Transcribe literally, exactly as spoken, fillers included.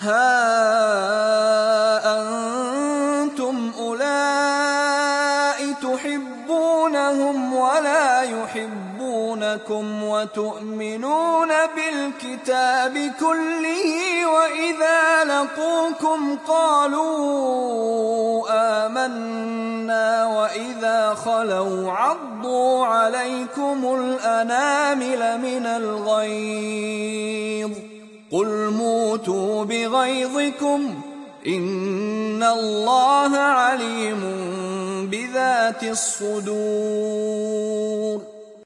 ها أنتم أولئك تحبونهم ولا يحبونكم وتؤمنون بالكتاب كله وإذا لقوكم قالوا آمنا وإذا خلوا عضوا عليكم الأنامل من الغيظ قل موتوا بغيظكم إن الله عليم بذات الصدور.